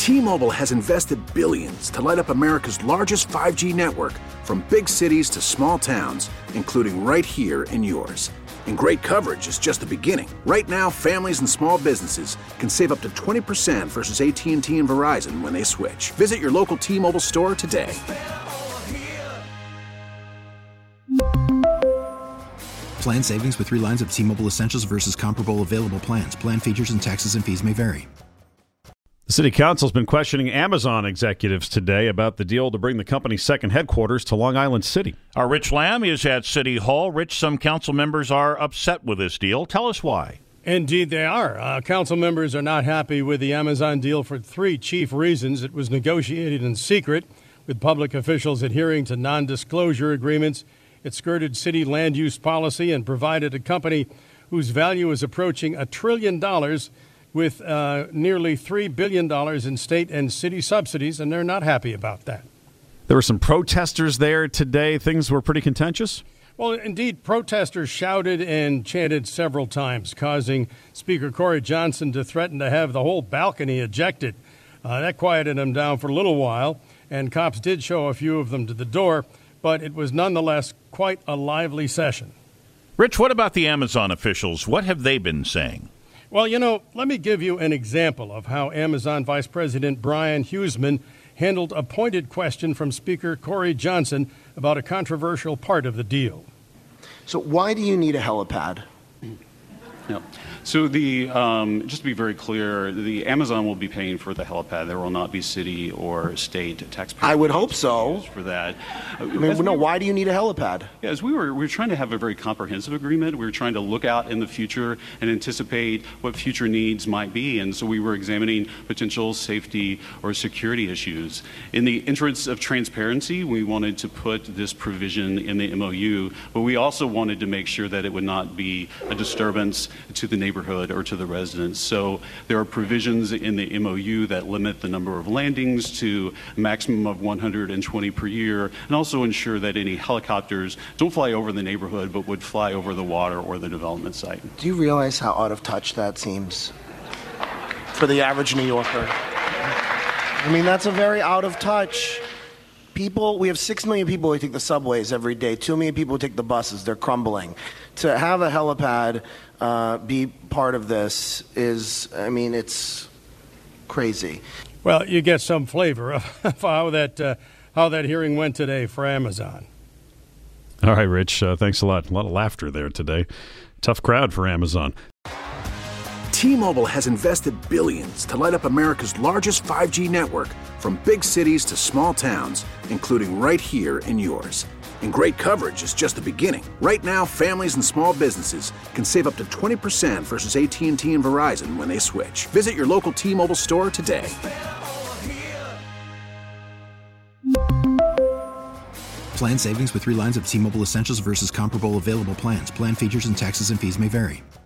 T-Mobile has invested billions to light up America's largest 5G network, from big cities to small towns, including right here in yours. And great coverage is just the beginning. Right now, families and small businesses can save up to 20% versus AT&T and Verizon when they switch. Visit your local T-Mobile store today. Plan savings with 3 lines of T-Mobile Essentials versus comparable available plans. Plan features and taxes and fees may vary. The City Council's been questioning Amazon executives today about the deal to bring the company's second headquarters to Long Island City. Our Rich Lamb is at City Hall. Rich, some council members are upset with this deal. Tell us why. Indeed, they are. Council members are not happy with the Amazon deal for 3 chief reasons. It was negotiated in secret, with public officials adhering to non-disclosure agreements. It skirted city land use policy and provided a company whose value is approaching $1 trillion with nearly $3 billion in state and city subsidies, and they're not happy about that. There were some protesters there today. Things were pretty contentious. Well, indeed, protesters shouted and chanted several times, causing Speaker Corey Johnson to threaten to have the whole balcony ejected. That quieted him down for a little while, and cops did show a few of them to the door, but it was nonetheless quite a lively session. Rich, what about the Amazon officials? What have they been saying? Well, let me give you an example of how Amazon Vice President Brian Huseman handled a pointed question from Speaker Corey Johnson about a controversial part of the deal. So why do you need a helipad? Yeah. So just to be very clear, the Amazon will be paying for the helipad. There will not be city or state taxpayers. I would hope so. For that. Why do you need a helipad? Yeah, as we were trying to have a very comprehensive agreement. We were trying to look out in the future and anticipate what future needs might be. And so we were examining potential safety or security issues. In the interest of transparency, we wanted to put this provision in the MOU, but we also wanted to make sure that it would not be a disturbance to the neighborhood or to the residents. So there are provisions in the MOU that limit the number of landings to a maximum of 120 per year, and also ensure that any helicopters don't fly over the neighborhood but would fly over the water or the development site. Do you realize how out of touch that seems for the average New Yorker? That's a very out of touch. We have 6 million people who take the subways every day, 2 million people who take the buses. They're crumbling. To have a helipad be part of this it's crazy. Well, you get some flavor of how that hearing went today for Amazon. All right, Rich, thanks a lot. A lot of laughter there today. Tough crowd for Amazon. T-Mobile has invested billions to light up America's largest 5G network, from big cities to small towns, including right here in yours. And great coverage is just the beginning. Right now, families and small businesses can save up to 20% versus AT&T and Verizon when they switch. Visit your local T-Mobile store today. Plan savings with 3 lines of T-Mobile Essentials versus comparable available plans. Plan features and taxes and fees may vary.